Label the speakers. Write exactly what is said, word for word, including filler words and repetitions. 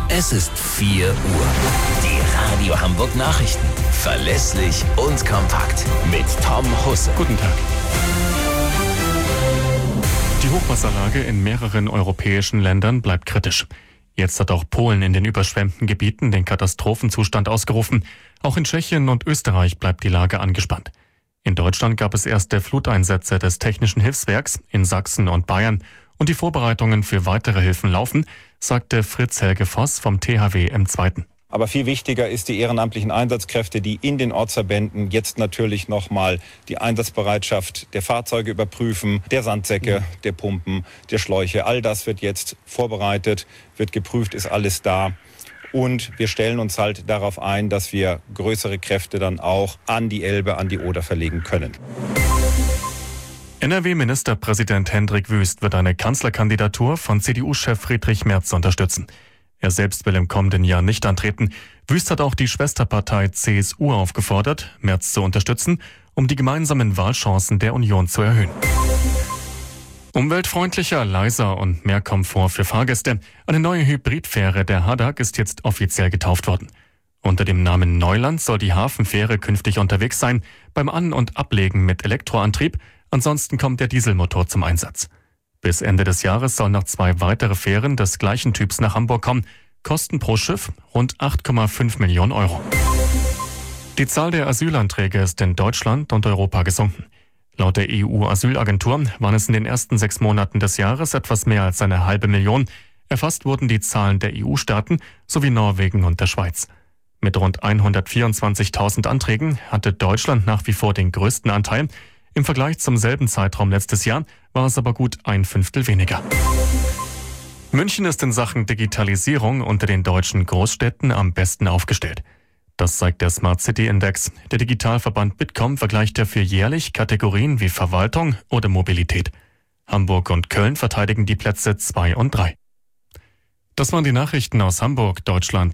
Speaker 1: Es ist vier Uhr. Die Radio Hamburg Nachrichten. Verlässlich und kompakt. Mit Tom Husse.
Speaker 2: Guten Tag. Die Hochwasserlage in mehreren europäischen Ländern bleibt kritisch. Jetzt hat auch Polen in den überschwemmten Gebieten den Katastrophenzustand ausgerufen. Auch in Tschechien und Österreich bleibt die Lage angespannt. In Deutschland gab es erste Fluteinsätze des Technischen Hilfswerks in Sachsen und Bayern. Und die Vorbereitungen für weitere Hilfen laufen, sagte Fritz Helge Voss vom T H W im Zweiten.
Speaker 3: Aber viel wichtiger ist die ehrenamtlichen Einsatzkräfte, die in den Ortsverbänden jetzt natürlich nochmal die Einsatzbereitschaft der Fahrzeuge überprüfen, der Sandsäcke, der Pumpen, der Schläuche. All das wird jetzt vorbereitet, wird geprüft, ist alles da. Und wir stellen uns halt darauf ein, dass wir größere Kräfte dann auch an die Elbe, an die Oder verlegen können.
Speaker 2: N R W-Ministerpräsident Hendrik Wüst wird eine Kanzlerkandidatur von C D U-Chef Friedrich Merz unterstützen. Er selbst will im kommenden Jahr nicht antreten. Wüst hat auch die Schwesterpartei C S U aufgefordert, Merz zu unterstützen, um die gemeinsamen Wahlchancen der Union zu erhöhen. Umweltfreundlicher, leiser und mehr Komfort für Fahrgäste. Eine neue Hybridfähre der Haddock ist jetzt offiziell getauft worden. Unter dem Namen Neuland soll die Hafenfähre künftig unterwegs sein, beim An- und Ablegen mit Elektroantrieb. Ansonsten kommt der Dieselmotor zum Einsatz. Bis Ende des Jahres sollen noch zwei weitere Fähren des gleichen Typs nach Hamburg kommen. Kosten pro Schiff rund acht Komma fünf Millionen Euro. Die Zahl der Asylanträge ist in Deutschland und Europa gesunken. Laut der E U-Asylagentur waren es in den ersten sechs Monaten des Jahres etwas mehr als eine halbe Million. Erfasst wurden die Zahlen der E U-Staaten sowie Norwegen und der Schweiz. Mit rund hundertvierundzwanzigtausend Anträgen hatte Deutschland nach wie vor den größten Anteil. Im Vergleich zum selben Zeitraum letztes Jahr war es aber gut ein Fünftel weniger. München ist in Sachen Digitalisierung unter den deutschen Großstädten am besten aufgestellt. Das zeigt der Smart City Index. Der Digitalverband Bitkom vergleicht dafür jährlich Kategorien wie Verwaltung oder Mobilität. Hamburg und Köln verteidigen die Plätze zwei und drei. Das waren die Nachrichten aus Hamburg, Deutschland